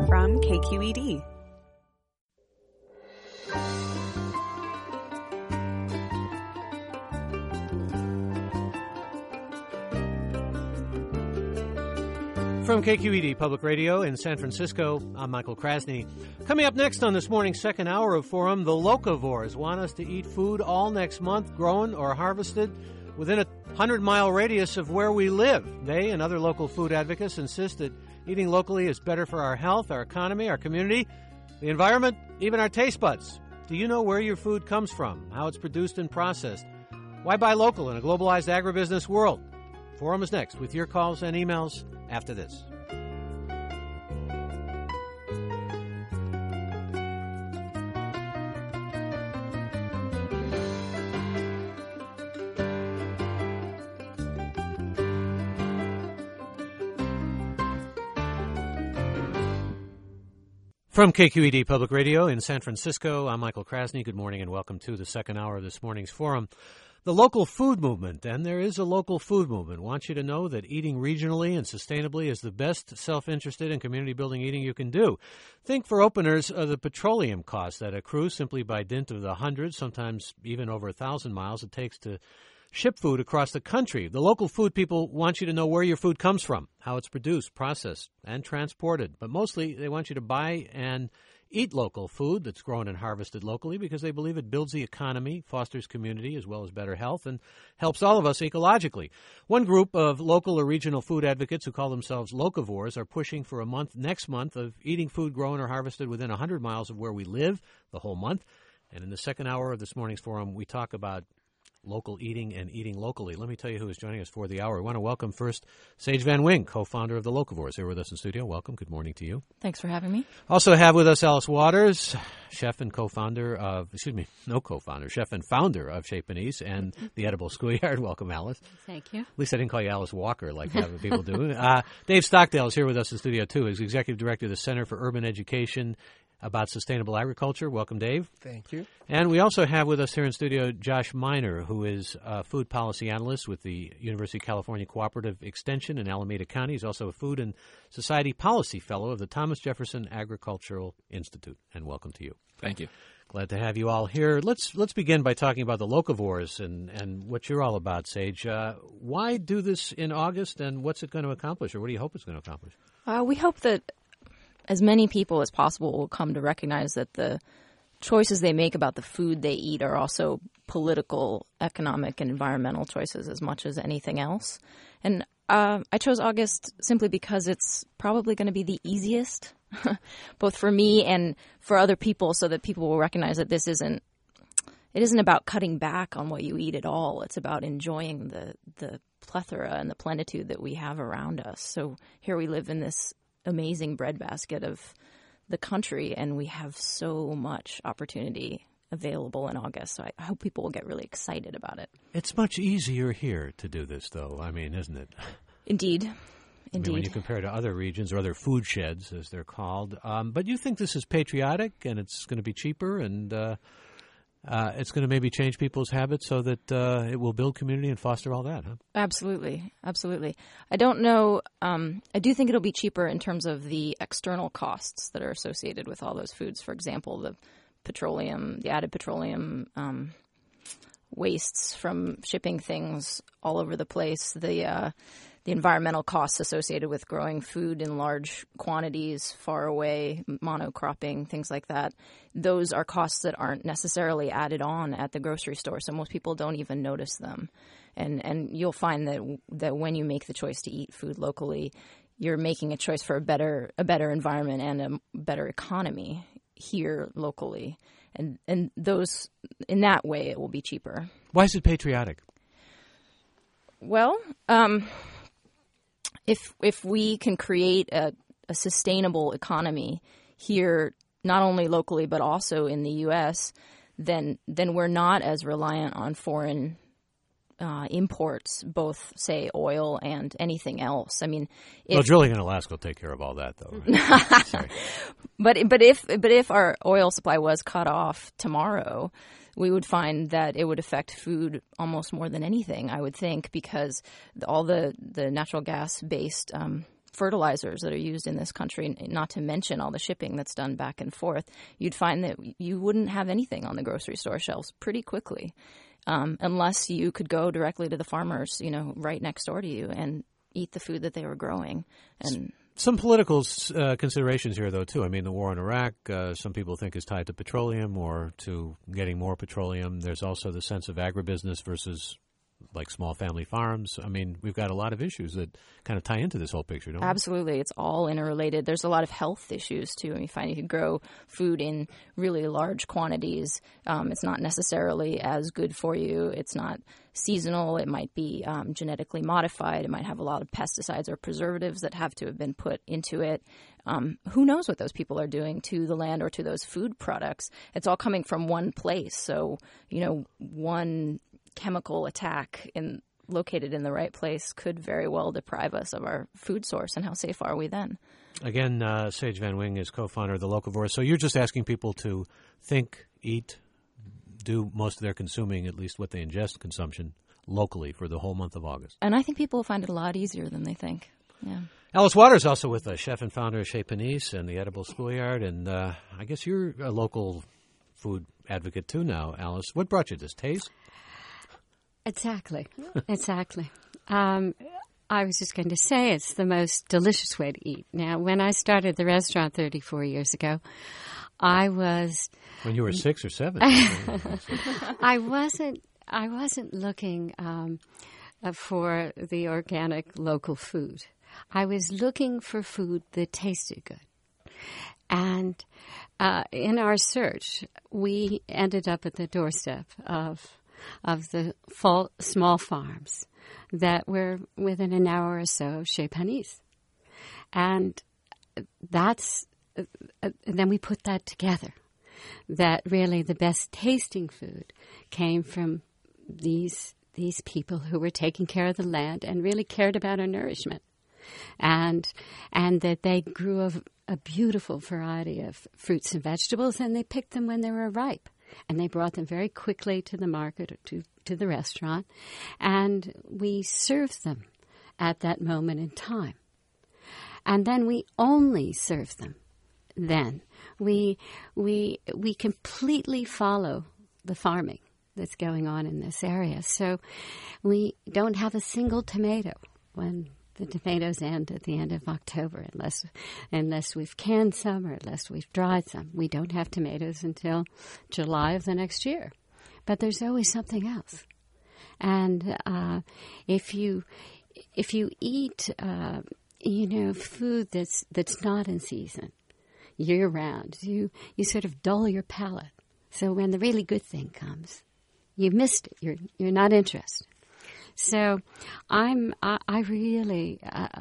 from KQED. From KQED Public Radio in San Francisco, I'm Michael Krasny. Coming up next on this morning's second hour of Forum, the locavores want us to eat food all next month, grown or harvested within a 100-mile radius of where we live. They and other local food advocates insist that eating locally is better for our health, our economy, our community, the environment, even our taste buds. Do you know where your food comes from, how it's produced and processed? Why buy local in a globalized agribusiness world? Forum is next with your calls and emails after this. From KQED Public Radio in San Francisco, I'm Michael Krasny. Good morning and welcome to the second hour of this morning's Forum. The local food movement, and there is a local food movement, wants you to know that eating regionally and sustainably is the best self-interested and community-building eating you can do. Think, for openers, of the petroleum costs that accrue simply by dint of the hundreds, sometimes even over 1,000 miles it takes to ship food across the country. The local food people want you to know where your food comes from, how it's produced, processed, and transported. But mostly they want you to buy and eat local food that's grown and harvested locally because they believe it builds the economy, fosters community as well as better health, and helps all of us ecologically. One group of local or regional food advocates who call themselves locavores are pushing for a month next month of eating food grown or harvested within 100 miles of where we live the whole month. And in the second hour of this morning's Forum, we talk about local eating and eating locally. Let me tell you who is joining us for the hour. We want to welcome first Sage Van Wing, co-founder of the Locavores, here with us in studio. Welcome. Good morning to you. Thanks for having me. Also have with us Alice Waters, chef and founder of Chez Panisse and the Edible Schoolyard. Welcome, Alice. Thank you. At least I didn't call you Alice Walker like the other people do. Dave Stockdale is here with us in studio, too. He's executive director of the Center for Urban Education about Sustainable Agriculture. Welcome, Dave. Thank you. And we also have with us here in studio Josh Miner, who is a food policy analyst with the University of California Cooperative Extension in Alameda County. He's also a food and society policy fellow of the Thomas Jefferson Agricultural Institute. And welcome to you. Thank you. Glad to have you all here. Let's begin by talking about the locavores and what you're all about, Sage. Why do this in August, and what's it going to accomplish, or what do you hope it's going to accomplish? We hope that as many people as possible will come to recognize that the choices they make about the food they eat are also political, economic, and environmental choices as much as anything else. And I chose August simply because it's probably going to be the easiest, both for me and for other people, so that people will recognize that it isn't about cutting back on what you eat at all. It's about enjoying the plethora and the plenitude that we have around us. So here we live in this amazing breadbasket of the country, and we have so much opportunity available in August. So I hope people will get really excited about it. It's much easier here to do this, though. I mean, isn't it? Indeed. I mean, when you compare to other regions or other food sheds, as they're called. But you think this is patriotic, and it's going to be cheaper, and it's going to maybe change people's habits so that it will build community and foster all that, huh? Absolutely. Absolutely. I don't know. I do think it'll be cheaper in terms of the external costs that are associated with all those foods. For example, the added petroleum wastes from shipping things all over the place, the environmental costs associated with growing food in large quantities far away, monocropping, things like that. Those are costs that aren't necessarily added on at the grocery store, so most people don't even notice them. And you'll find that when you make the choice to eat food locally, you're making a choice for a better environment and a better economy here locally. And those, in that way, it will be cheaper. Why is it patriotic? Well, if we can create a sustainable economy here, not only locally but also in the U.S., then we're not as reliant on foreign imports, both, say, oil and anything else. I mean, drilling in Alaska will take care of all that, though. Right? Sorry. But if our oil supply was cut off tomorrow, we would find that it would affect food almost more than anything, I would think, because all the natural gas-based fertilizers that are used in this country, not to mention all the shipping that's done back and forth, you'd find that you wouldn't have anything on the grocery store shelves pretty quickly, unless you could go directly to the farmers, right next door to you and eat the food that they were growing. And some political considerations here, though, too. I mean, the war in Iraq, some people think is tied to petroleum or to getting more petroleum. There's also the sense of agribusiness versus like small family farms. I mean, we've got a lot of issues that kind of tie into this whole picture, don't we? Absolutely. It's all interrelated. There's a lot of health issues, too. I mean, you find you can grow food in really large quantities. It's not necessarily as good for you. It's not seasonal. It might be genetically modified. It might have a lot of pesticides or preservatives that have to have been put into it. Who knows what those people are doing to the land or to those food products? It's all coming from one place. So, one chemical attack located in the right place could very well deprive us of our food source, and how safe are we then? Again, Sage Van Wing is co-founder of the Locavores. So you're just asking people to think, eat, do most of their consuming, at least what they ingest consumption, locally for the whole month of August. And I think people will find it a lot easier than they think. Yeah. Alice Waters also with us, chef and founder of Chez Panisse and the Edible Schoolyard. And I guess you're a local food advocate too now, Alice. What brought you this taste? Exactly. I was just going to say it's the most delicious way to eat. Now, when I started the restaurant 34 years ago, I was... When you were 6 or 7. I wasn't looking for the organic local food. I was looking for food that tasted good. And in our search, we ended up at the doorstep of the small farms that were within an hour or so of Chez Panisse. And then we put that together, that really the best tasting food came from these people who were taking care of the land and really cared about our nourishment. And that they grew a beautiful variety of fruits and vegetables, and they picked them when they were ripe. And they brought them very quickly to the market, to the restaurant, and we served them at that moment in time. And then we only serve them then. We completely follow the farming that's going on in this area. So we don't have a single tomato when the tomatoes end at the end of October, unless we've canned some or unless we've dried some. We don't have tomatoes until July of the next year. But there's always something else. And if you eat, food that's not in season year round, you sort of dull your palate. So when the really good thing comes, you missed it. You're not interested. So I really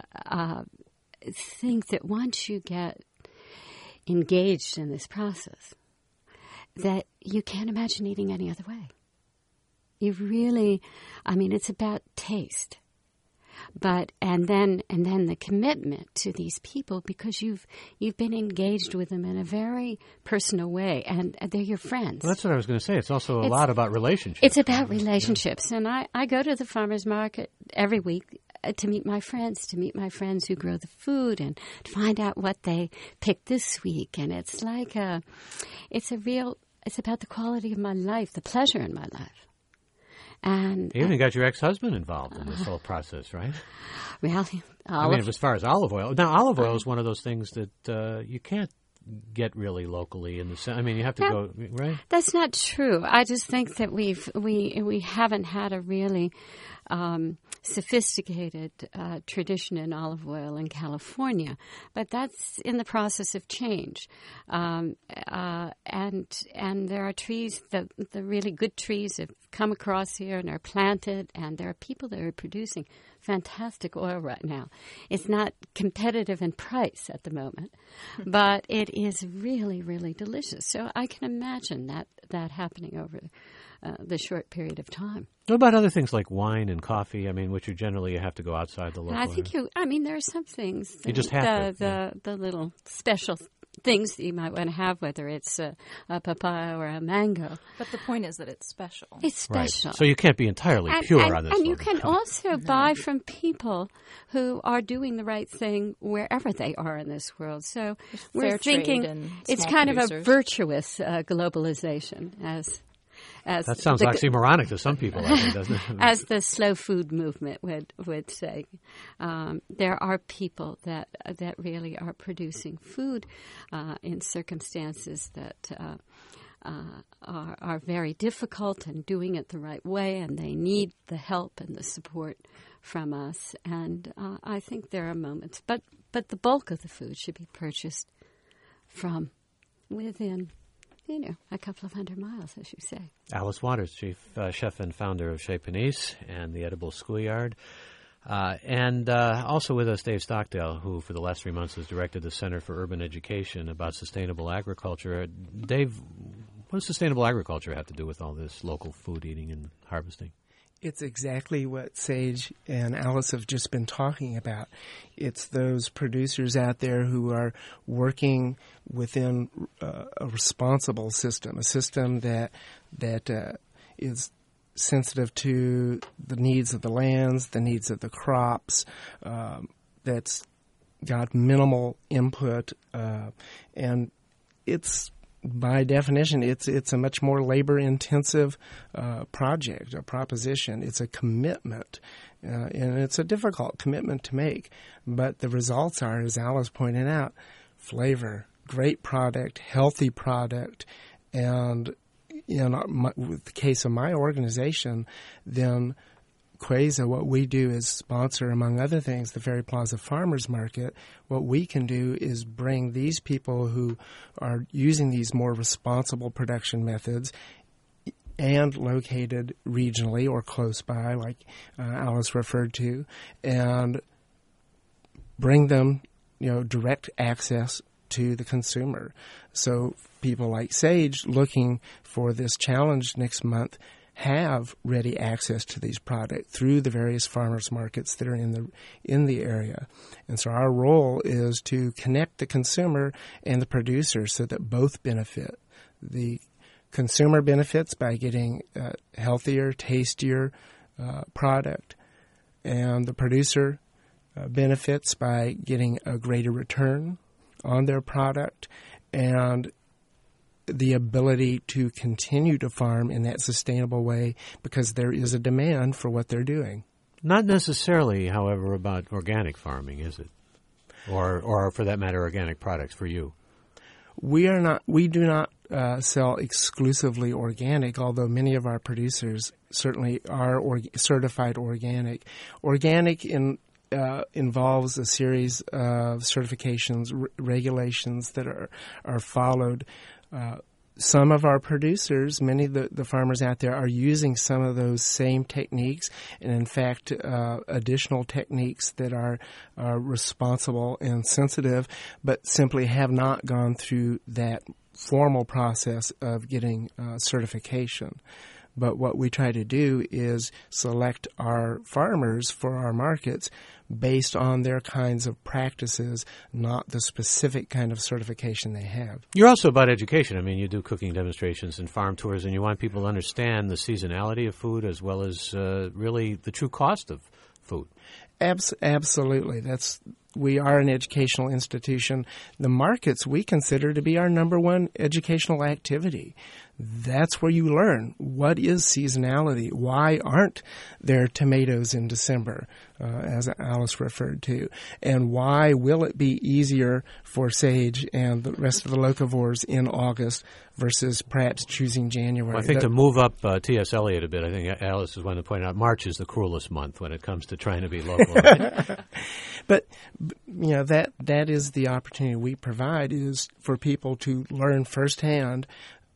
think that once you get engaged in this process, that you can't imagine eating any other way. You really, it's about taste. But and then the commitment to these people, because you've been engaged with them in a very personal way, and they're your friends. Well, that's what I was going to say. It's also a lot about relationships. It's about relationships, and I go to the farmers market every week to meet my friends who grow the food, and to find out what they picked this week. And it's like it's about the quality of my life, the pleasure in my life. And you even got your ex-husband involved in this whole process, right? Well, as far as olive oil. Now, olive oil is one of those things that you can't get really locally in the. You have to go, right? That's not true. I just think that we haven't had a really sophisticated tradition in olive oil in California, but that's in the process of change. And there are trees, the really good trees have come across here and are planted, and there are people that are producing fantastic oil right now. It's not competitive in price at the moment, but it is really, really delicious. So I can imagine that happening over the short period of time. What about other things like wine and coffee? Which you generally have to go outside the local. I think there are some things. You just have the little special things that you might want to have, whether it's a papaya or a mango. But the point is that it's special. It's special. Right. So you can't be entirely pure on this and one. you can also buy from people who are doing the right thing wherever they are in this world. So we're thinking it's kind of a virtuous globalization, as that sounds oxymoronic to some people, I think, doesn't it? As the slow food movement would say. There are people that really are producing food in circumstances that are very difficult and doing it the right way, and they need the help and the support from us. And I think there are moments, but the bulk of the food should be purchased from within, a couple of 100 miles, as you say. Alice Waters, Chief Chef and founder of Chez Panisse and the Edible Schoolyard. And also with us, Dave Stockdale, who for the last 3 months has directed the Center for Urban Education about sustainable agriculture. Dave, what does sustainable agriculture have to do with all this local food eating and harvesting? It's exactly what Sage and Alice have just been talking about. It's those producers out there who are working within a responsible system, a system that is sensitive to the needs of the lands, the needs of the crops, that's got minimal input, and it's, by definition, it's a much more labor-intensive project, a proposition. It's a commitment, and it's a difficult commitment to make. But the results are, as Alice pointed out, flavor, great product, healthy product, and with the case of my organization, then Queza, what we do is sponsor, among other things, the Ferry Plaza Farmers Market. What we can do is bring these people who are using these more responsible production methods and located regionally or close by, like Alice referred to, and bring them, direct access to the consumer. So people like Sage looking for this challenge next month have ready access to these products through the various farmers markets that are in the area. And so our role is to connect the consumer and the producer so that both benefit. The consumer benefits by getting healthier, tastier product, and the producer benefits by getting a greater return on their product and the ability to continue to farm in that sustainable way because there is a demand for what they're doing. Not necessarily, however, about organic farming, is it? Or for that matter, organic products for you? We do not sell exclusively organic, although many of our producers certainly are certified organic. Organic involves a series of certifications, regulations that are followed. Some of our producers, many of the farmers out there, are using some of those same techniques, and in fact, additional techniques that are responsible and sensitive, but simply have not gone through that formal process of getting certification. But what we try to do is select our farmers for our markets based on their kinds of practices, not the specific kind of certification they have. You're also about education. I mean, you do cooking demonstrations and farm tours, and you want people to understand the seasonality of food as well as really the true cost of food. Absolutely. We are an educational institution. The markets we consider to be our number one educational activity. That's where you learn what is seasonality. Why aren't there tomatoes in December, as Alice referred to? And why will it be easier for Sage and the rest of the locavores in August versus perhaps choosing January? Well, I think to move up T.S. Eliot a bit, I think Alice is one to point out March is the cruelest month when it comes to trying to be local. But that is the opportunity we provide, is for people to learn firsthand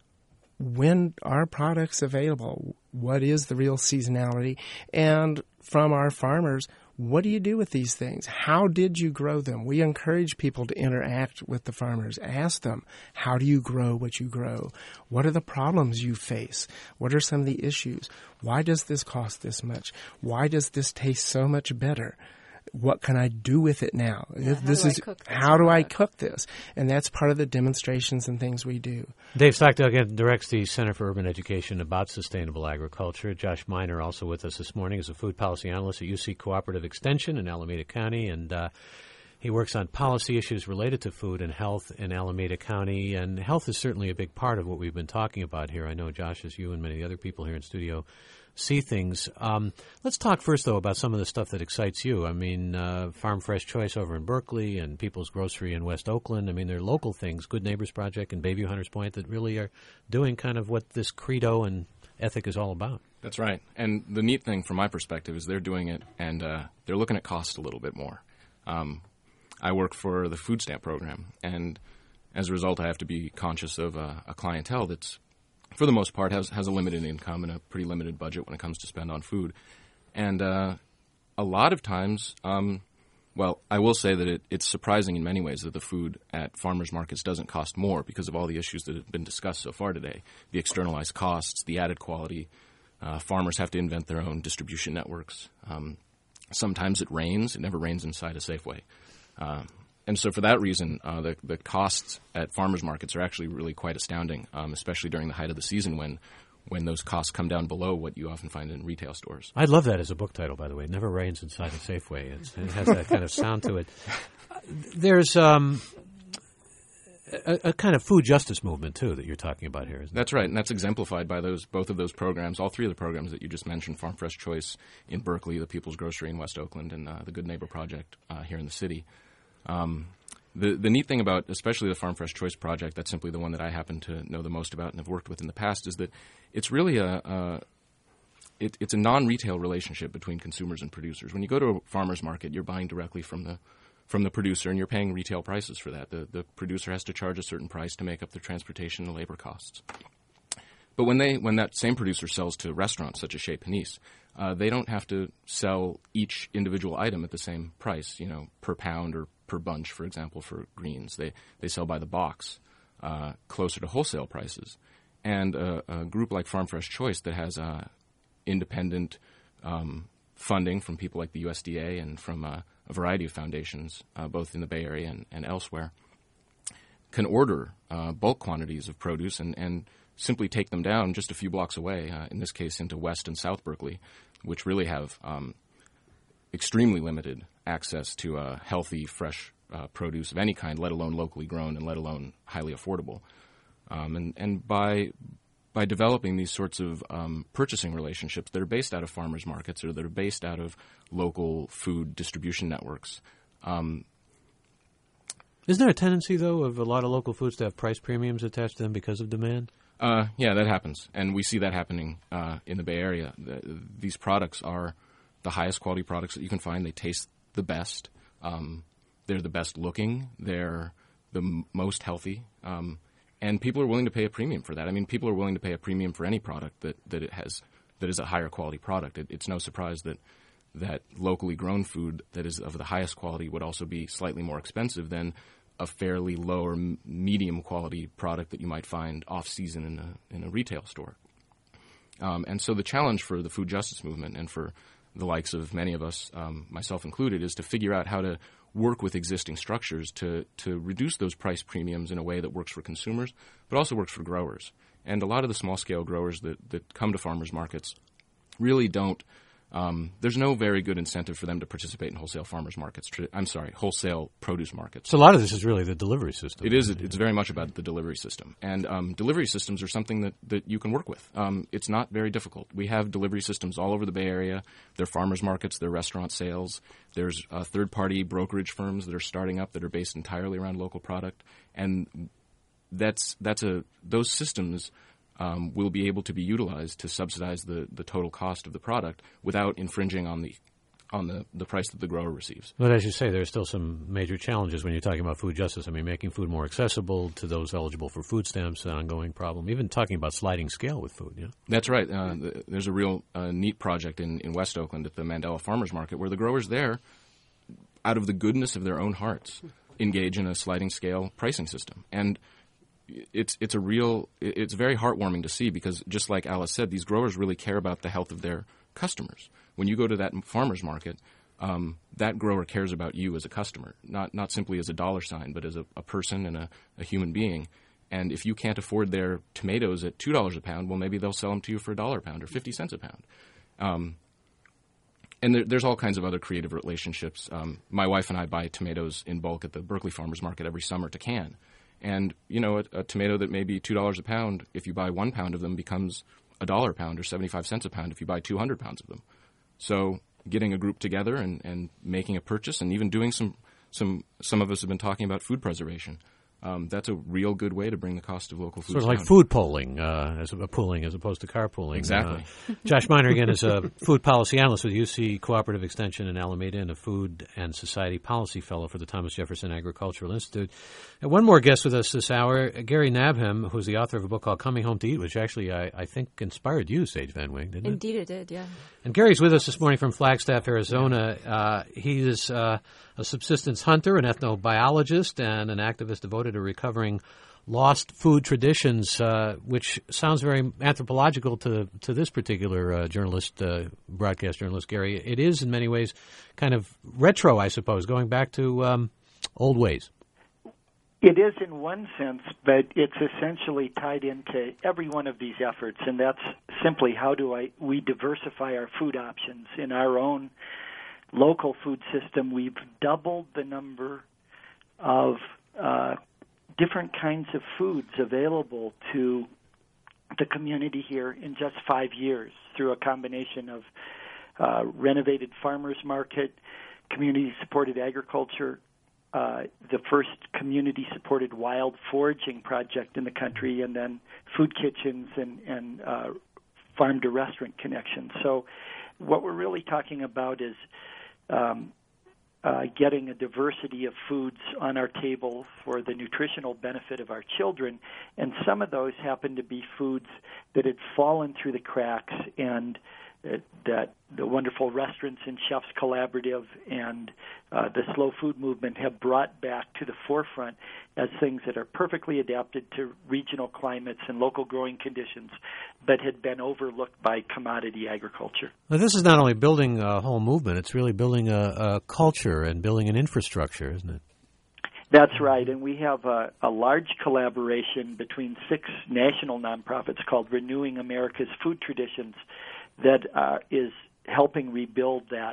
when are products available, what is the real seasonality, and from our farmers, what do you do with these things? How did you grow them? We encourage people to interact with the farmers. Ask them, how do you grow what you grow? What are the problems you face? What are some of the issues? Why does this cost this much? Why does this taste so much better? what can I do with it now? How do I cook this? And that's part of the demonstrations and things we do. Dave Stockdale again directs the Center for Urban Education about sustainable agriculture. Josh Miner also with us this morning is a food policy analyst at UC Cooperative Extension in Alameda County, and he works on policy issues related to food and health in Alameda County, and health is certainly a big part of what we've been talking about here. I know, Josh, as you and many other people here in studio see things. Let's talk first, though, about some of the stuff that excites you. I mean, Farm Fresh Choice over in Berkeley and People's Grocery in West Oakland. I mean, they're local things, Good Neighbors Project and Bayview Hunters Point, that really are doing kind of what this credo and ethic is all about. That's right. And the neat thing from my perspective is they're doing it, and they're looking at cost a little bit more. I work for the food stamp program, and as a result, I have to be conscious of a clientele that's, for the most part, has a limited income and a pretty limited budget when it comes to spend on food. And a lot of times, well, I will say that it's surprising in many ways that the food at farmers markets doesn't cost more because of all the issues that have been discussed so far today. The externalized costs, the added quality. Farmers have to invent their own distribution networks. Sometimes it rains. It never rains inside a Safeway. And so for that reason, the costs at farmers markets are actually really quite astounding, especially during the height of the season when those costs come down below what you often find in retail stores. I'd love that as a book title, by the way. It never rains inside a Safeway. It has that kind of sound to it. There's a kind of food justice movement, too, that you're talking about here, isn't it? That's right, and that's exemplified by both of those programs, all three of the programs that you just mentioned, Farm Fresh Choice in Berkeley, the People's Grocery in West Oakland, and the Good Neighbor Project here in the city. The neat thing about especially the Farm Fresh Choice project, that's simply the one that I happen to know the most about and have worked with in the past, is that it's really it's a non-retail relationship between consumers and producers. When you go to a farmer's market, you're buying directly from the producer, and you're paying retail prices for that. The producer has to charge a certain price to make up the transportation and labor costs. But when that same producer sells to restaurants such as Chez Panisse, they don't have to sell each individual item at the same price, per pound or per bunch, for example, for greens. They sell by the box, closer to wholesale prices. And a group like Farm Fresh Choice that has independent funding from people like the USDA and from a variety of foundations, both in the Bay Area and elsewhere, can order bulk quantities of produce and simply take them down just a few blocks away, in this case into West and South Berkeley, which really have extremely limited access to healthy, fresh produce of any kind, let alone locally grown and let alone highly affordable. And by developing these sorts of purchasing relationships that are based out of farmers markets or that are based out of local food distribution networks. Isn't there a tendency, though, of a lot of local foods to have price premiums attached to them because of demand? Yeah, that happens. And we see that happening in the Bay Area. These products are the highest quality products that you can find. They taste the best. They're the best looking. They're the most healthy. And people are willing to pay a premium for that. I mean, people are willing to pay a premium for any product that is a higher quality product. It's no surprise that locally grown food that is of the highest quality would also be slightly more expensive than a fairly low or medium quality product that you might find off season in a retail store. And so the challenge for the food justice movement and for the likes of many of us, myself included, is to figure out how to work with existing structures to reduce those price premiums in a way that works for consumers, but also works for growers. And a lot of the small-scale growers that come to farmers markets really don't there's no very good incentive for them to participate in wholesale farmers markets. Wholesale produce markets. So a lot of this is really the delivery system. It is. It's very much about the delivery system. And delivery systems are something that you can work with. It's not very difficult. We have delivery systems all over the Bay Area. They're farmers markets. They're restaurant sales. There's third-party brokerage firms that are starting up that are based entirely around local product. And those systems will be able to be utilized to subsidize the total cost of the product without infringing on the price that the grower receives. But as you say, there are still some major challenges when you're talking about food justice. I mean, making food more accessible to those eligible for food stamps, an ongoing problem. Even talking about sliding scale with food, yeah? That's right. There's a real neat project in West Oakland at the Mandela Farmers Market where the growers there, out of the goodness of their own hearts, engage in a sliding scale pricing system. And it's very heartwarming to see because, just like Alice said, these growers really care about the health of their customers. When you go to that farmer's market, that grower cares about you as a customer, not simply as a dollar sign, but as a person and a human being. And if you can't afford their tomatoes at $2 a pound, well, maybe they'll sell them to you for $1 a pound or 50 cents a pound. And there's all kinds of other creative relationships. My wife and I buy tomatoes in bulk at the Berkeley Farmers Market every summer to can. And, a tomato that may be $2 a pound, if you buy 1 pound of them, becomes $1 a pound or 75 cents a pound if you buy 200 pounds of them. So getting a group together and making a purchase, and even doing some of us have been talking about food preservation. That's a real good way to bring the cost of local food down. Sort of like food polling, as opposed to carpooling. Exactly. Josh Miner, again, is a food policy analyst with UC Cooperative Extension in Alameda and a food and society policy fellow for the Thomas Jefferson Agricultural Institute. And one more guest with us this hour, Gary Nabhan, who's the author of a book called Coming Home to Eat, which actually I think inspired you, Sage Van Wing, didn't it? Indeed it did, yeah. And Gary's with us this morning from Flagstaff, Arizona. He is a subsistence hunter, an ethnobiologist, and an activist devoted to recovering lost food traditions, which sounds very anthropological to this particular broadcast journalist, Gary. It is, in many ways, kind of retro, I suppose, going back to old ways. It is in one sense, but it's essentially tied into every one of these efforts, and that's simply how we diversify our food options in our own local food system. We've doubled the number of different kinds of foods available to the community here in just 5 years through a combination of renovated farmers market, community-supported agriculture, the first community-supported wild foraging project in the country, and then food kitchens and farm-to-restaurant connections. So what we're really talking about is getting a diversity of foods on our table for the nutritional benefit of our children, and some of those happen to be foods that had fallen through the cracks, and that the wonderful Restaurants and Chefs Collaborative and the slow food movement have brought back to the forefront as things that are perfectly adapted to regional climates and local growing conditions, but had been overlooked by commodity agriculture. Now, this is not only building a whole movement, it's really building a culture and building an infrastructure, isn't it? That's right, and we have a large collaboration between 6 national nonprofits called Renewing America's Food Traditions that is helping rebuild that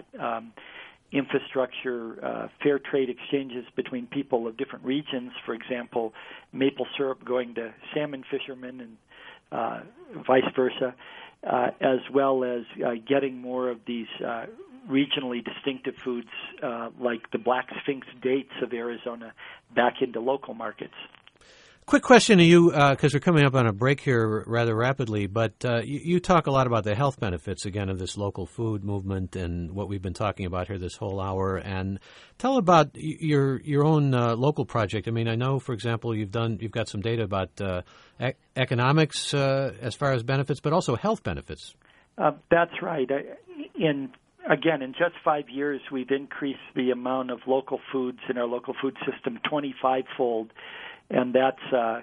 infrastructure, fair trade exchanges between people of different regions. For example, maple syrup going to salmon fishermen and vice versa, as well as getting more of these regionally distinctive foods like the Black Sphinx dates of Arizona back into local markets. Quick question to you, because we're coming up on a break here rather rapidly, but you talk a lot about the health benefits, again, of this local food movement and what we've been talking about here this whole hour. And tell about your own local project. I mean, I know, for example, you've got some data about economics as far as benefits, but also health benefits. That's right. In just 5 years, we've increased the amount of local foods in our local food system 25-fold. And that's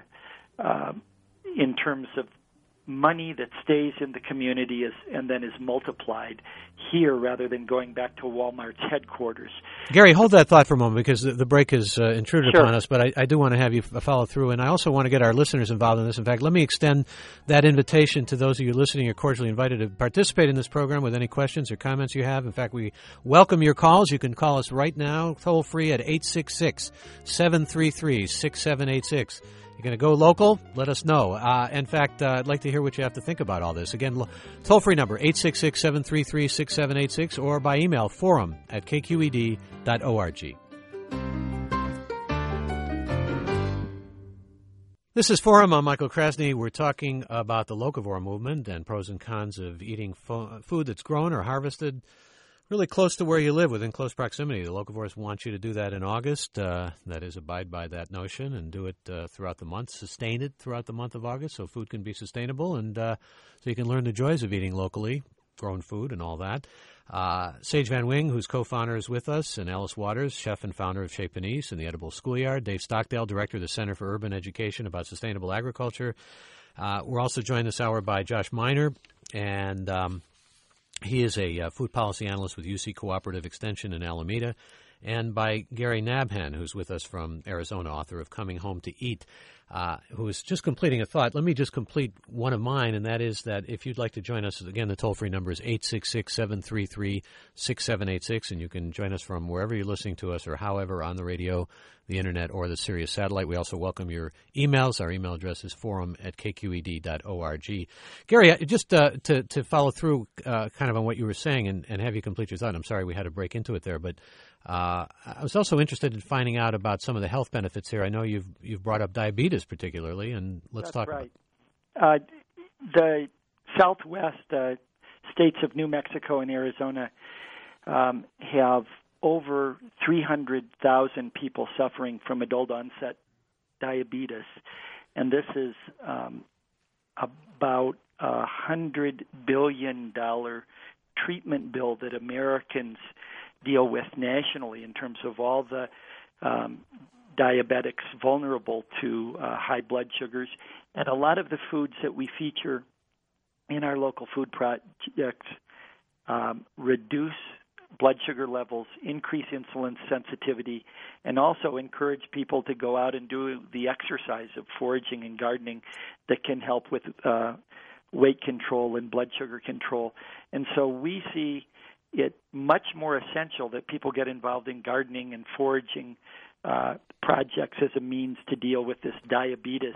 in terms of money that stays in the community and then is multiplied here rather than going back to Walmart's headquarters. Gary, hold that thought for a moment because the break has intruded Sure. upon us, but I do want to have you follow through, and I also want to get our listeners involved in this. In fact, let me extend that invitation to those of you listening. You're cordially invited to participate in this program with any questions or comments you have. In fact, we welcome your calls. You can call us right now, toll free at 866-733-6786. You're going to go local? Let us know. In fact, I'd like to hear what you have to think about all this. Again, toll-free number, 866-733-6786, or by email, forum@kqed.org. This is Forum. I'm Michael Krasny. We're talking about the locavore movement and pros and cons of eating food that's grown or harvested really close to where you live, within close proximity. The locavores want you to do that in August. That is, abide by that notion and do it throughout the month, sustain it throughout the month of August so food can be sustainable and so you can learn the joys of eating locally, grown food and all that. Sage Van Wing, whose co-founder, is with us, and Alice Waters, chef and founder of Chez Panisse and the Edible Schoolyard. Dave Stockdale, director of the Center for Urban Education about Sustainable Agriculture. We're also joined this hour by Josh Miner and He is a food policy analyst with UC Cooperative Extension in Alameda, and by Gary Nabhan, who's with us from Arizona, author of Coming Home to Eat, who is just completing a thought. Let me just complete one of mine, and that is that if you'd like to join us, again, the toll-free number is 866-733-6786, and you can join us from wherever you're listening to us or however on the radio, the Internet, or the Sirius satellite. We also welcome your emails. Our email address is forum@kqed.org. Gary, just to follow through kind of on what you were saying and have you complete your thought. I'm sorry we had to break into it there, but I was also interested in finding out about some of the health benefits here. I know you've brought up diabetes particularly, and let's talk about it. The Southwest states of New Mexico and Arizona have over 300,000 people suffering from adult-onset diabetes, and this is about $100 billion treatment bill that Americans deal with nationally in terms of all the diabetics vulnerable to high blood sugars. And a lot of the foods that we feature in our local food projects reduce blood sugar levels, increase insulin sensitivity, and also encourage people to go out and do the exercise of foraging and gardening that can help with weight control and blood sugar control. And so we see it much more essential that people get involved in gardening and foraging projects as a means to deal with this diabetes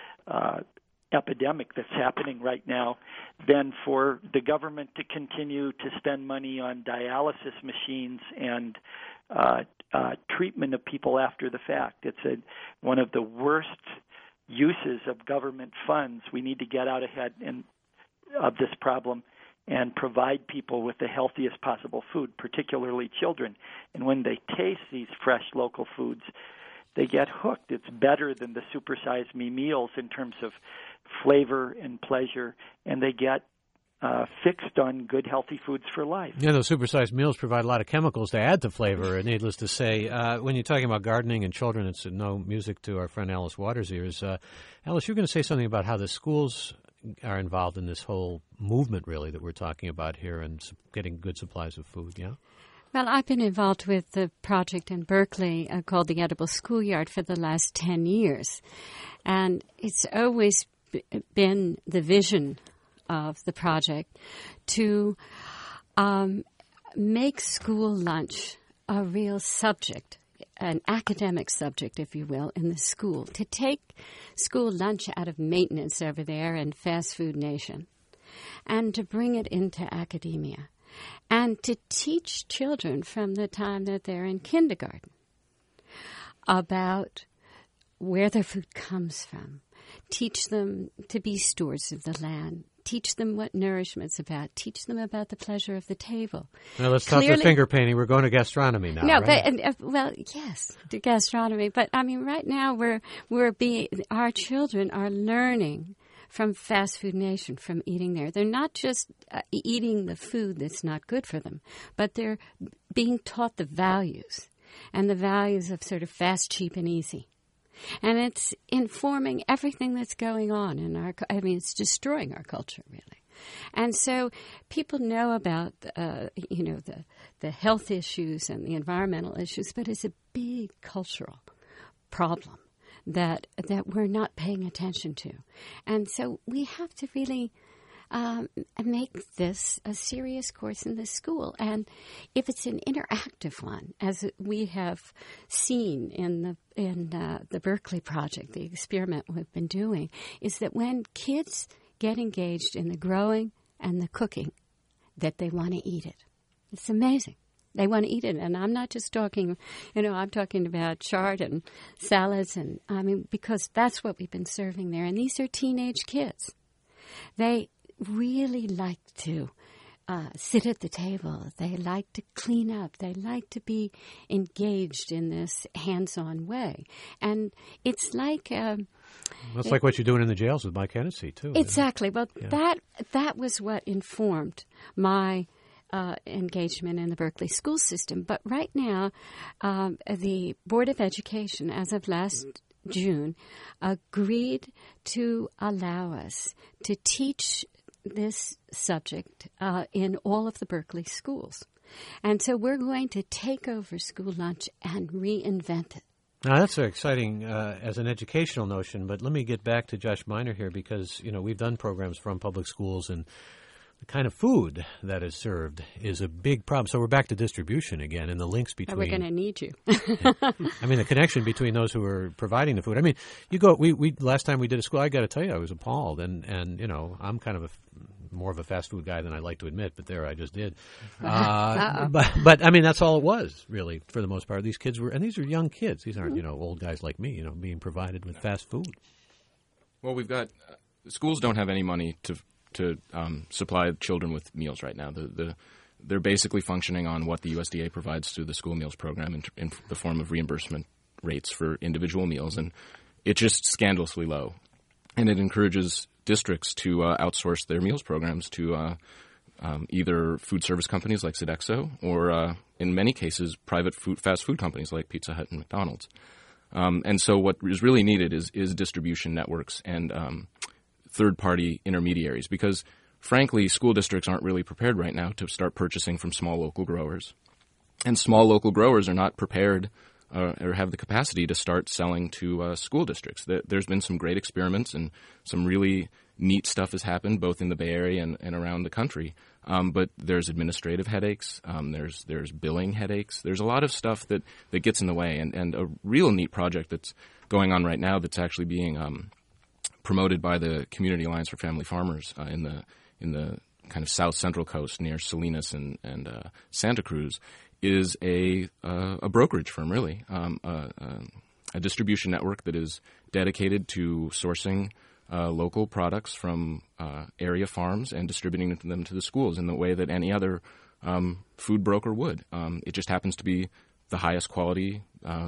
epidemic that's happening right now than for the government to continue to spend money on dialysis machines and treatment of people after the fact. It's one of the worst uses of government funds. We need to get out ahead of this problem and provide people with the healthiest possible food, particularly children. And when they taste these fresh local foods, they get hooked. It's better than the supersized me meals in terms of flavor and pleasure, and they get fixed on good, healthy foods for life. Yeah, those supersized meals provide a lot of chemicals to add to flavor, needless to say. When you're talking about gardening and children, it's no music to our friend Alice Waters' ears. Alice, you're going to say something about how the schools are involved in this whole movement, really, that we're talking about here and getting good supplies of food, yeah? Well, I've been involved with the project in Berkeley called the Edible Schoolyard for the last 10 years. And it's always been the vision of the project to make school lunch a real subject, an academic subject, if you will, in the school, to take school lunch out of maintenance over there in fast food nation and to bring it into academia and to teach children from the time that they're in kindergarten about where their food comes from, teach them to be stewards of the land, teach them what nourishment's about, teach them about the pleasure of the table. Now, let's stop the finger painting. We're going to gastronomy now, no, right? But, well, yes, to gastronomy. But, I mean, right now our children are learning from fast food nation, from eating there. They're not just eating the food that's not good for them, but they're being taught the values, and the values of sort of fast, cheap, and easy. And it's informing everything that's going on in it's destroying our culture, really. And so people know about, the health issues and the environmental issues, but it's a big cultural problem that we're not paying attention to. And so we have to really make this a serious course in the school. And if it's an interactive one, as we have seen in the Berkeley project, the experiment we've been doing, is that when kids get engaged in the growing and the cooking, that they want to eat it. It's amazing. They want to eat it. And I'm not just talking, I'm talking about chard and salads, and because that's what we've been serving there. And these are teenage kids. They really like to sit at the table. They like to clean up. They like to be engaged in this hands-on way. And it's like... That's like what you're doing in the jails with Mike Hennessy, too. Exactly. Well, yeah. That was what informed my engagement in the Berkeley school system. But right now, the Board of Education, as of last June, agreed to allow us to teach this subject in all of the Berkeley schools. And so we're going to take over school lunch and reinvent it. Now, that's very exciting as an educational notion, but let me get back to Josh Miner here because, we've done programs from public schools, and the kind of food that is served is a big problem. So we're back to distribution again, and the links between... We're going to need you. The connection between those who are providing the food. We last time we did a school, I got to tell you, I was appalled, and I'm kind of more of a fast food guy than I like to admit, but there I just did. But that's all it was, really, for the most part. These kids were, and these are young kids. These aren't, old guys like me, being provided with fast food. Well, we've got, schools don't have any money to supply children with meals right now. They're basically functioning on what the USDA provides through the school meals program in the form of reimbursement rates for individual meals, and it's just scandalously low. And it encourages districts to outsource their meals programs to either food service companies like Sodexo or, in many cases, private fast food companies like Pizza Hut and McDonald's. And so what is really needed is distribution networks and third-party intermediaries because, frankly, school districts aren't really prepared right now to start purchasing from small local growers. And small local growers are not prepared or have the capacity to start selling to school districts. There's been some great experiments and some really neat stuff has happened both in the Bay Area and around the country. But there's administrative headaches. There's billing headaches. There's a lot of stuff that gets in the way. And a real neat project that's going on right now that's actually being promoted by the Community Alliance for Family Farmers in the kind of south central coast near Salinas and Santa Cruz is a brokerage firm, really, a distribution network that is dedicated to sourcing local products from area farms and distributing them to the schools in the way that any other food broker would. It just happens to be the highest quality,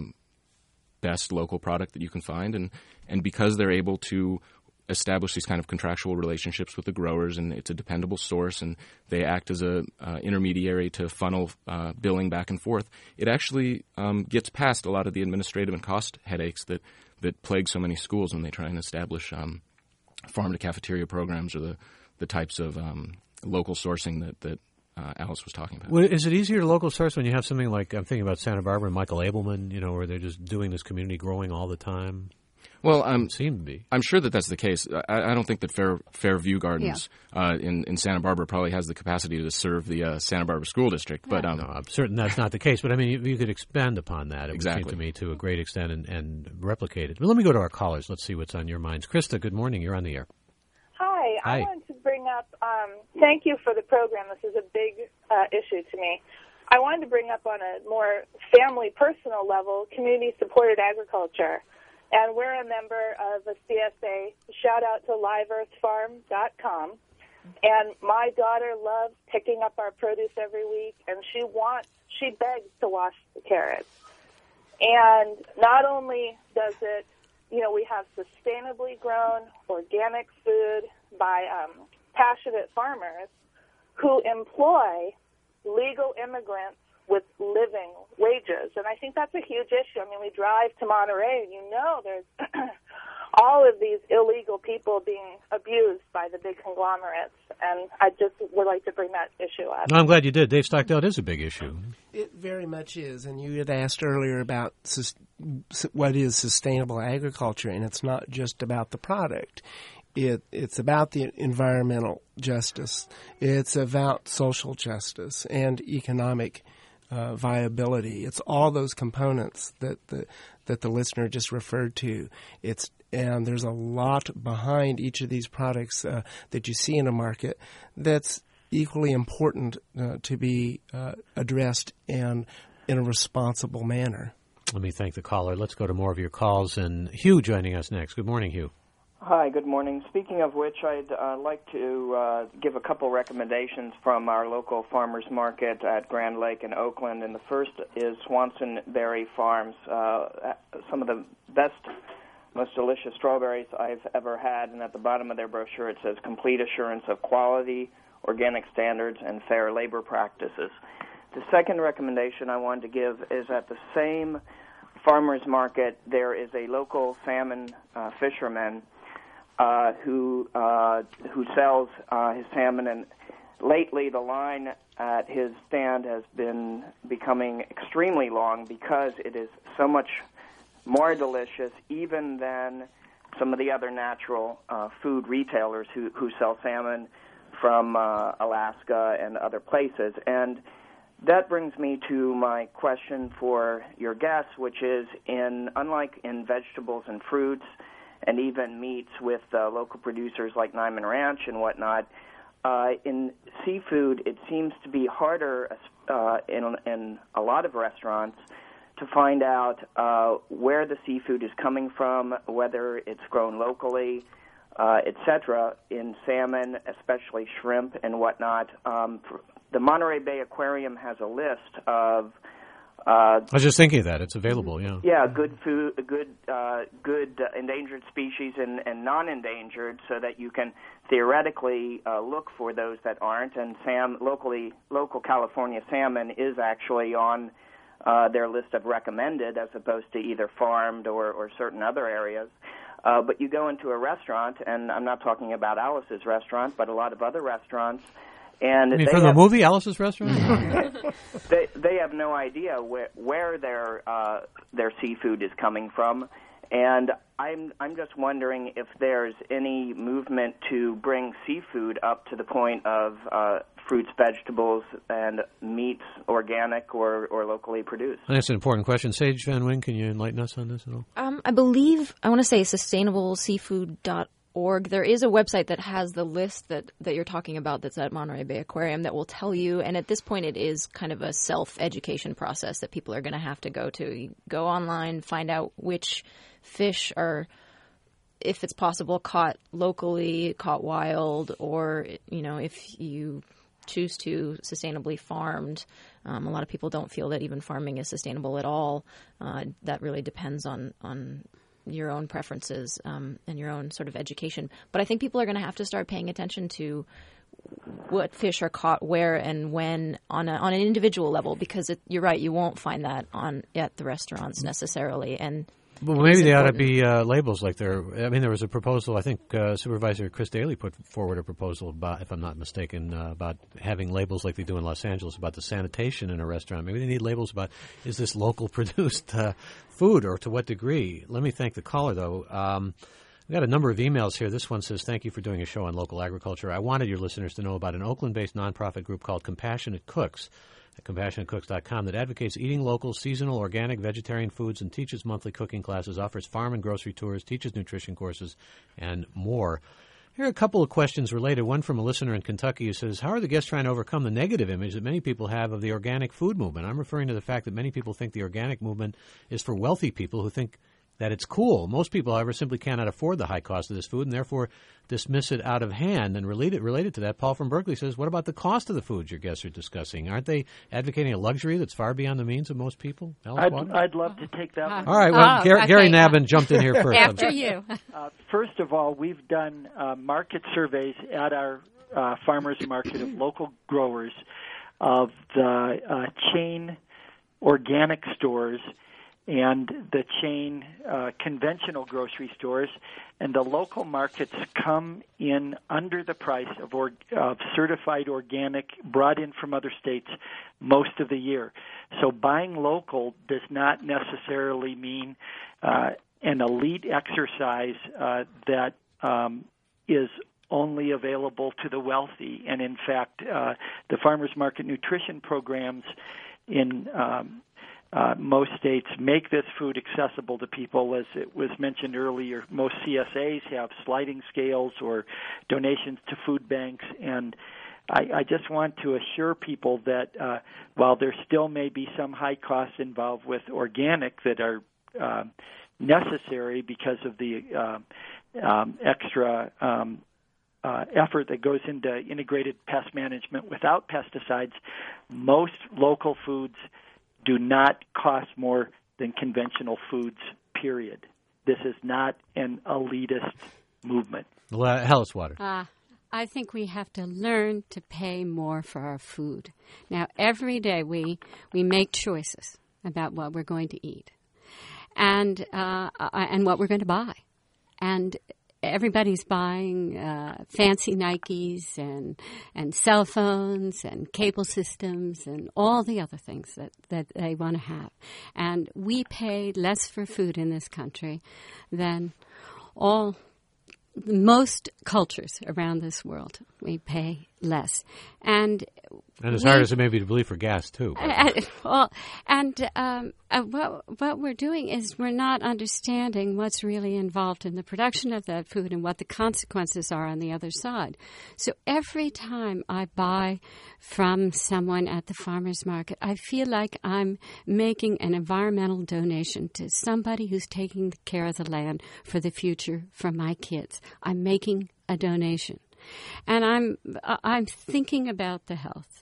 best local product that you can find, and because they're able to establish these kind of contractual relationships with the growers, and it's a dependable source, and they act as a intermediary to funnel billing back and forth, it actually gets past a lot of the administrative and cost headaches that plague so many schools when they try and establish farm-to-cafeteria programs or the types of local sourcing that Alice was talking about. Well, is it easier to local source when you have something like, I'm thinking about Santa Barbara and Michael Abelman, where they're just doing this community growing all the time? Well, seem to be. I'm sure that's the case. I don't think that Fairview Gardens in Santa Barbara probably has the capacity to serve the Santa Barbara School District. But no, I'm certain that's not the case. But you could expand upon that. It exactly. would seem to me to a great extent and replicate it. But let me go to our callers. Let's see what's on your minds. Krista, good morning. You're on the air. Hi. I wanted to bring up. Thank you for the program. This is a big issue to me. I wanted to bring up on a more family, personal level, community-supported agriculture. And we're a member of a CSA. Shout out to liveearthfarm.com. And my daughter loves picking up our produce every week, and she begs to wash the carrots. And not only does it, we have sustainably grown organic food by passionate farmers who employ legal immigrants with living wages. And I think that's a huge issue. We drive to Monterey and there's all of these illegal people being abused by the big conglomerates. And I just would like to bring that issue up. I'm glad you did. Dave Stockdale, it is a big issue. It very much is. And you had asked earlier about what is sustainable agriculture, and it's not just about the product. It's about the environmental justice. It's about social justice and economic viability. It's all those components that the listener just referred to. And there's a lot behind each of these products that you see in a market that's equally important to be addressed and in a responsible manner. Let me thank the caller. Let's go to more of your calls. And Hugh joining us next. Good morning, Hugh. Hi, good morning. Speaking of which, I'd like to give a couple recommendations from our local farmers market at Grand Lake in Oakland. And the first is Swanson Berry Farms. Some of the best, most delicious strawberries I've ever had. And at the bottom of their brochure, it says complete assurance of quality, organic standards, and fair labor practices. The second recommendation I wanted to give is at the same farmers market, there is a local salmon fisherman who sells his salmon, and lately the line at his stand has been becoming extremely long because it is so much more delicious even than some of the other natural food retailers who sell salmon from Alaska and other places. And that brings me to my question for your guests, which is, unlike in vegetables and fruits and even meats with local producers like Niman Ranch and whatnot, in seafood it seems to be harder in a lot of restaurants to find out where the seafood is coming from, whether it's grown locally, etc. In salmon, especially shrimp and whatnot. The Monterey Bay Aquarium has a list of I was just thinking of that. It's available, yeah. Yeah, good food, good endangered species and non-endangered, so that you can theoretically look for those that aren't. And local California salmon is actually on their list of recommended, as opposed to either farmed or certain other areas. But you go into a restaurant, and I'm not talking about Alice's restaurant, but a lot of other restaurants. And you mean from the movie Alice's Restaurant? they have no idea where their seafood is coming from, and I'm just wondering if there's any movement to bring seafood up to the point of fruits, vegetables, and meats, organic or locally produced. That's an important question. Sage Van Wing, can you enlighten us on this at all? I believe, I want to say sustainableseafood.org. There is a website that has the list that you're talking about that's at Monterey Bay Aquarium that will tell you, and at this point it is kind of a self-education process that people are going to have to go to. You go online, find out which fish are, if it's possible, caught locally, caught wild, or, if you choose to sustainably farmed. A lot of people don't feel that even farming is sustainable at all. That really depends on your own preferences and your own sort of education. But I think people are going to have to start paying attention to what fish are caught where and when on an individual level, because you're right, you won't find that at the restaurants necessarily. And well, maybe they ought to be labels like there was a proposal, I think Supervisor Chris Daly put forward a proposal about, if I'm not mistaken, about having labels like they do in Los Angeles about the sanitation in a restaurant. Maybe they need labels about, is this local produced food, or to what degree? Let me thank the caller, though. We've got a number of emails here. This one says, thank you for doing a show on local agriculture. I wanted your listeners to know about an Oakland-based nonprofit group called Compassionate Cooks at CompassionateCooks.com that advocates eating local, seasonal, organic, vegetarian foods and teaches monthly cooking classes, offers farm and grocery tours, teaches nutrition courses, and more. Here are a couple of questions related. One from a listener in Kentucky who says, how are the guests trying to overcome the negative image that many people have of the organic food movement? I'm referring to the fact that many people think the organic movement is for wealthy people who think that it's cool. Most people, however, simply cannot afford the high cost of this food and therefore dismiss it out of hand. And related to that, Paul from Berkeley says, what about the cost of the foods your guests are discussing? Aren't they advocating a luxury that's far beyond the means of most people? I'd love to take that one. All right. Well, Gary Nabin jumped in here first. After you. First of all, we've done market surveys at our farmers market of local growers of the chain organic stores and the chain conventional grocery stores, and the local markets come in under the price of certified organic brought in from other states most of the year. So buying local does not necessarily mean an elite exercise that is only available to the wealthy. And in fact, the farmers market nutrition programs in most states make this food accessible to people. As it was mentioned earlier, most CSAs have sliding scales or donations to food banks. And I just want to assure people that while there still may be some high costs involved with organic that are necessary because of the extra effort that goes into integrated pest management without pesticides, most local foods do not cost more than conventional foods, period. This is not an elitist movement. Helliswater. I think we have to learn to pay more for our food. Now, every day we make choices about what we're going to eat and what we're going to buy. And everybody's buying fancy Nikes and cell phones and cable systems and all the other things that they want to have. And we pay less for food in this country than most cultures around this world. We pay less. And as hard as it may be to believe, for gas, too. What we're doing is we're not understanding what's really involved in the production of that food and what the consequences are on the other side. So every time I buy from someone at the farmer's market, I feel like I'm making an environmental donation to somebody who's taking care of the land for the future for my kids. I'm making a donation. And I'm thinking about the health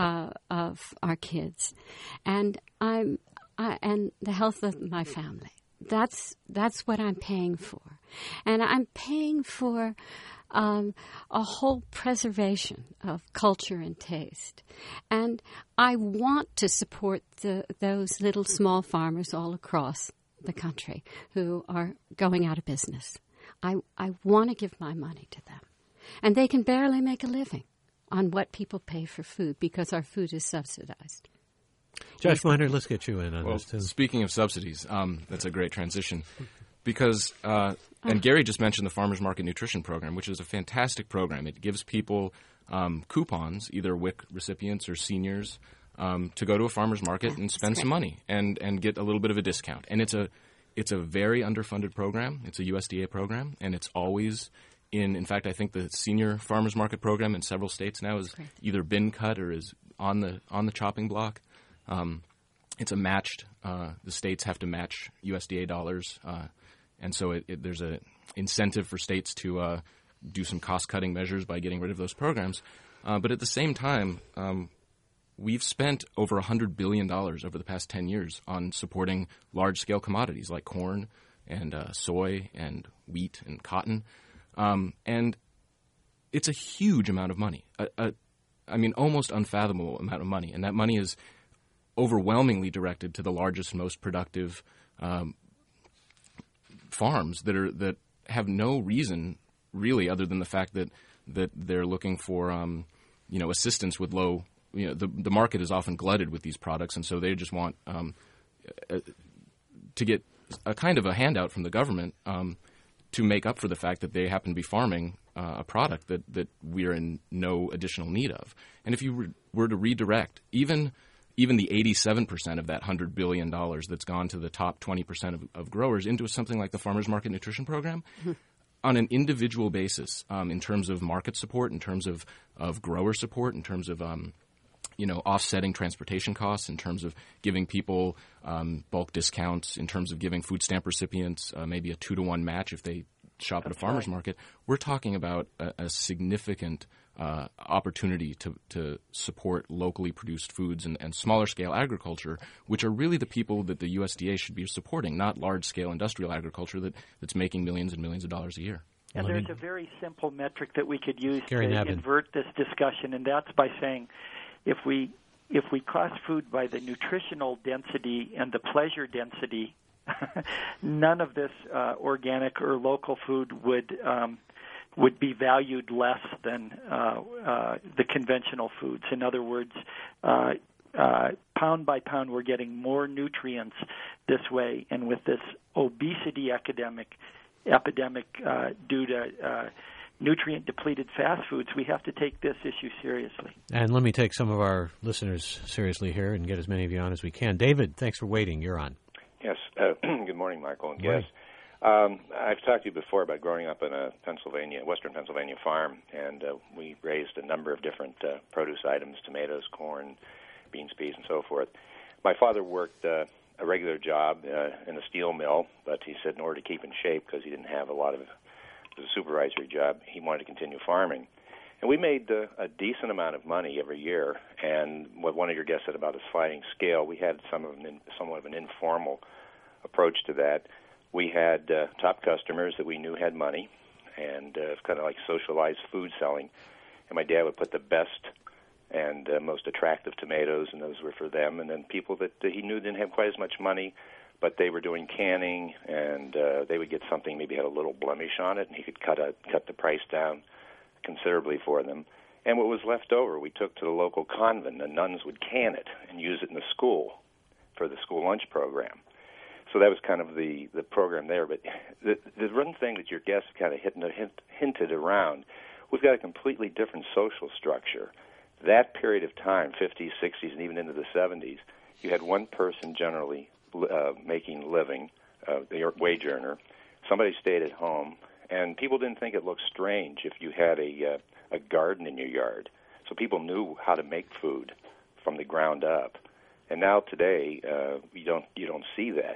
of our kids, and and the health of my family. That's what I'm paying for, and I'm paying for a whole preservation of culture and taste. And I want to support those little small farmers all across the country who are going out of business. I want to give my money to them. And they can barely make a living on what people pay for food because our food is subsidized. Josh Miner, let's get you in on this, too. Speaking of subsidies, that's a great transition. Because, and Gary just mentioned the Farmers Market Nutrition Program, which is a fantastic program. It gives people coupons, either WIC recipients or seniors, to go to a farmer's market and spend some money and get a little bit of a discount. And it's a very underfunded program. It's a USDA program, and it's always in fact, I think the senior farmers market program in several states now has either been cut or is on the chopping block. It's a matched. The states have to match USDA dollars, and so there's an incentive for states to do some cost-cutting measures by getting rid of those programs. But at the same time, we've spent over $100 billion over the past 10 years on supporting large-scale commodities like corn and soy and wheat and cotton. And it's a huge amount of money. I mean, almost unfathomable amount of money. And that money is overwhelmingly directed to the largest, most productive farms that have no reason, really, other than the fact that they're looking for assistance with low. The market is often glutted with these products, and so they just want to get a kind of a handout from the government to make up for the fact that they happen to be farming a product that we're in no additional need of. And if you were to redirect even the 87% of that $100 billion that's gone to the top 20% of growers into something like the Farmers Market Nutrition Program, on an individual basis, in terms of market support, in terms of grower support, in terms of offsetting transportation costs, in terms of giving people bulk discounts, in terms of giving food stamp recipients maybe a 2-to-1 match if they shop at a farmer's market, we're talking about a significant opportunity to support locally produced foods and smaller-scale agriculture, which are really the people that the USDA should be supporting, not large-scale industrial agriculture that's making millions and millions of dollars a year. And there's a very simple metric that we could use to Navin. invert this discussion, and that's by saying if we cost food by the nutritional density and the pleasure density, none of this organic or local food would be valued less than the conventional foods. In other words, pound by pound, we're getting more nutrients this way, and with this obesity epidemic due to nutrient-depleted fast foods, we have to take this issue seriously. And let me take some of our listeners seriously here and get as many of you on as we can. David, thanks for waiting. You're on. Yes. Good morning, Michael. Yes. I've talked to you before about growing up in a Western Pennsylvania farm, and we raised a number of different produce items, tomatoes, corn, beans, peas, and so forth. My father worked a regular job in a steel mill, but he said in order to keep in shape, because he didn't have a lot of a supervisory job, he wanted to continue farming. And we made a decent amount of money every year. And what one of your guests said about a sliding scale, we had somewhat of an informal approach to that. We had top customers that we knew had money, and it's kind of like socialized food selling. And my dad would put the best and most attractive tomatoes, and those were for them. And then people that he knew didn't have quite as much money but they were doing canning, and they would get something maybe had a little blemish on it, and he could cut the price down considerably for them. And what was left over, we took to the local convent. The nuns would can it and use it in the school for the school lunch program. So that was kind of the program there. But the one thing that your guest kind of hinted around, we've got a completely different social structure. That period of time, 50s, 60s, and even into the 70s, you had one person generally making living, the wage earner. Somebody stayed at home, and people didn't think it looked strange if you had a garden in your yard. So people knew how to make food from the ground up. And now today, you don't see that.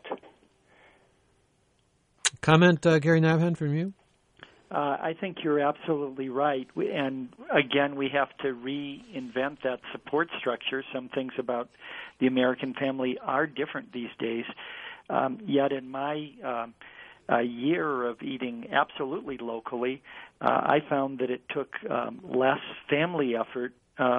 Comment, Gary Navhan, from you? I think you're absolutely right. And again, we have to reinvent that support structure. Some things about the American family are different these days. Yet in my year of eating absolutely locally, I found that it took less family effort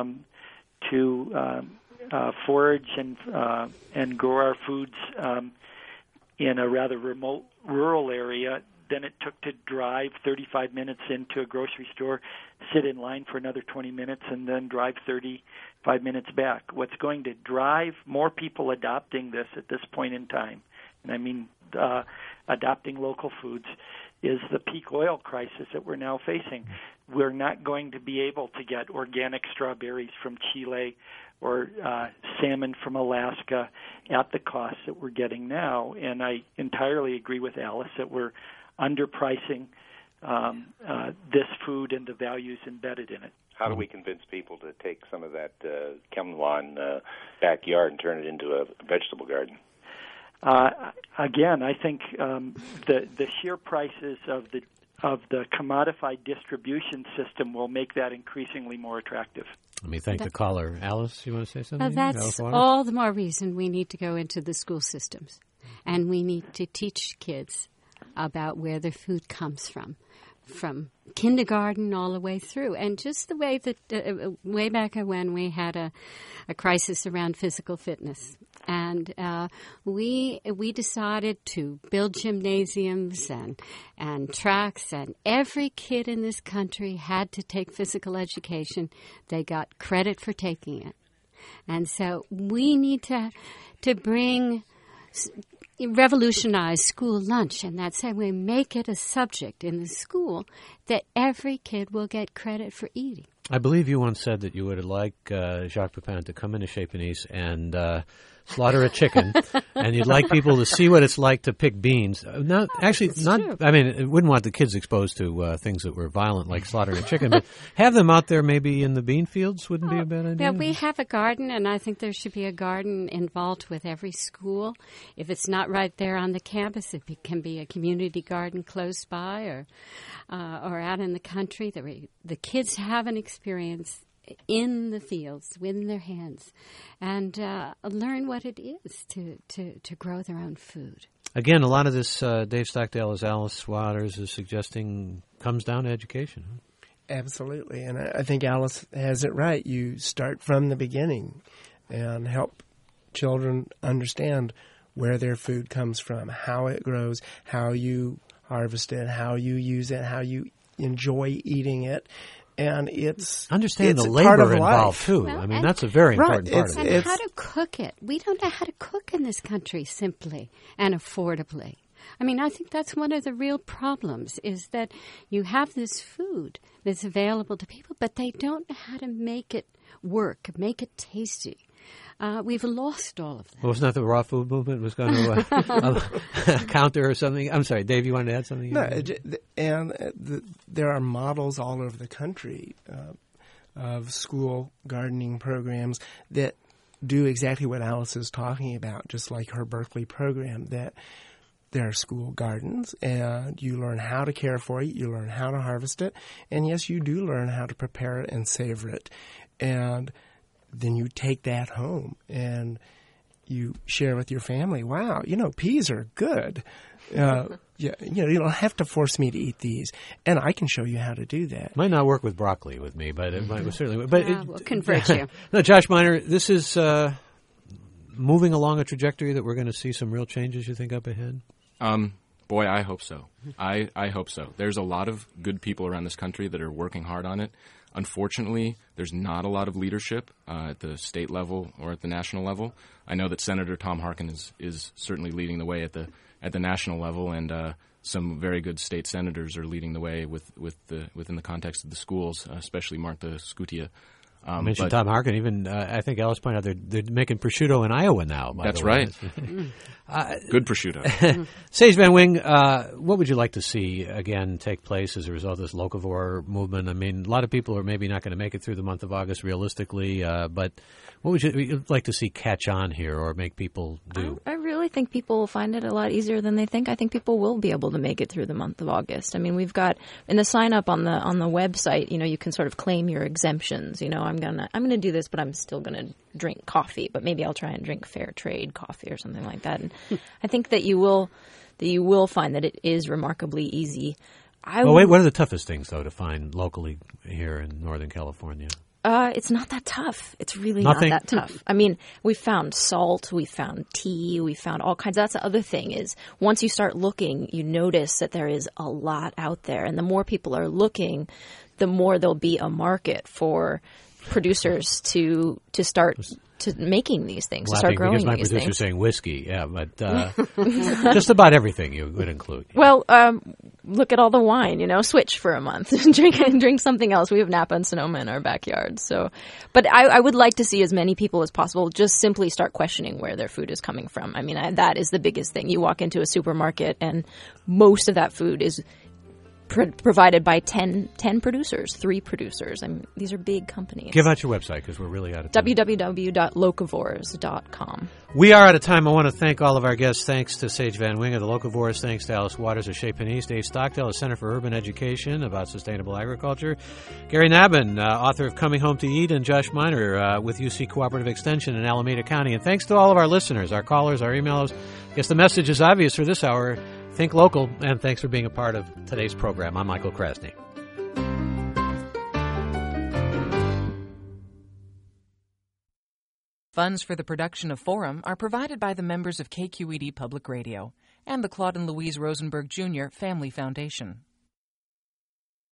to forage and grow our foods in a rather remote rural area than it took to drive 35 minutes into a grocery store, sit in line for another 20 minutes, and then drive 35 minutes back. What's going to drive more people adopting this at this point in time, and I mean adopting local foods, is the peak oil crisis that we're now facing. We're not going to be able to get organic strawberries from Chile or salmon from Alaska at the cost that we're getting now. And I entirely agree with Alice that we're underpricing this food and the values embedded in it. How do we convince people to take some of that Kemlon backyard and turn it into a vegetable garden? Again, I think the sheer prices of the commodified distribution system will make that increasingly more attractive. Let me thank the caller. Alice, you want to say something? That's all the more reason we need to go into the school systems, and we need to teach kids about where their food comes from kindergarten all the way through. And just the way that way back when we had a crisis around physical fitness, and we decided to build gymnasiums and tracks, and every kid in this country had to take physical education. They got credit for taking it. And so we need to revolutionize school lunch, and that's how we make it a subject in the school that every kid will get credit for eating. I believe you once said that you would like Jacques Pepin to come into Chez Panisse and slaughter a chicken, and you'd like people to see what it's like to pick beans. Not. I mean, wouldn't want the kids exposed to things that were violent, like slaughtering a chicken, but have them out there maybe in the bean fields wouldn't be a bad idea. Yeah, we have a garden, and I think there should be a garden involved with every school. If it's not right there on the campus, it can be a community garden close by, or out in the country. The kids have an experience in the fields, in their hands, and learn what it is to grow their own food. Again, a lot of this, Dave Stockdale, as Alice Waters is suggesting, comes down to education. Absolutely, and I think Alice has it right. You start from the beginning and help children understand where their food comes from, how it grows, how you harvest it, how you use it, how you enjoy eating it. And it's understand the part labor of involved life. too. Well, I mean, that's a very important part of it. And how to cook it. We don't know how to cook in this country simply and affordably. I mean, I think that's one of the real problems, is that you have this food that's available to people, but they don't know how to make it work, make it tasty. We've lost all of that. Well, wasn't that the raw food movement was going to counter or something? I'm sorry, Dave, you wanted to add something? No, there are models all over the country of school gardening programs that do exactly what Alice is talking about, just like her Berkeley program, that there are school gardens, and you learn how to care for it, you learn how to harvest it, and yes, you do learn how to prepare it and savor it. And then you take that home and you share with your family. Wow, peas are good. You don't have to force me to eat these, and I can show you how to do that. Might not work with broccoli with me, but it might certainly. But we'll convert you. No, Josh Miner, this is moving along a trajectory that we're going to see some real changes, you think, up ahead? Boy, I hope so. I hope so. There's a lot of good people around this country that are working hard on it. Unfortunately, there's not a lot of leadership at the state level or at the national level. I know that Senator Tom Harkin is certainly leading the way at the national level, and some very good state senators are leading the way within the context of the schools, especially Martha Scutia. You mentioned Tom Harkin. Even I think Alice pointed out they're making prosciutto in Iowa now. That's right. Good prosciutto. Sage Van Wing, what would you like to see again take place as a result of this locavore movement? I mean, a lot of people are maybe not going to make it through the month of August realistically, but what would you like to see catch on here or make people do? I really think people will find it a lot easier than they think. I think people will be able to make it through the month of August. I mean, we've got in the sign up on the website, you can sort of claim your exemptions. I'm gonna do this, but I'm still gonna drink coffee, but maybe I'll try and drink fair trade coffee or something like that. And I think that you will find that it is remarkably easy. What are the toughest things though to find locally here in Northern California? It's not that tough. It's really not that tough. I mean, we found salt, we found tea, we found all kinds. That's the other thing is once you start looking, you notice that there is a lot out there. And the more people are looking, the more there'll be a market for producers to start to making these things, to start growing these things. Because my producer's saying whiskey, yeah, but just about everything you would include. Well, look at all the wine, switch for a month, drink something else. We have Napa and Sonoma in our backyard. So, but I would like to see as many people as possible just simply start questioning where their food is coming from. I mean, that is the biggest thing. You walk into a supermarket and most of that food is provided by 10 producers, 3 producers. I mean, these are big companies. Give out your website because we're really out of time. www.locavores.com. We are out of time. I want to thank all of our guests. Thanks to Sage Van Wing of the Locavores. Thanks to Alice Waters of Chez Panisse. Dave Stockdale of Center for Urban Education about sustainable agriculture. Gary Nabin, author of Coming Home to Eat, and Josh Miner with UC Cooperative Extension in Alameda County. And thanks to all of our listeners, our callers, our emailers. I guess the message is obvious for this hour. Think local, and thanks for being a part of today's program. I'm Michael Krasny. Funds for the production of Forum are provided by the members of KQED Public Radio and the Claude and Louise Rosenberg Jr. Family Foundation.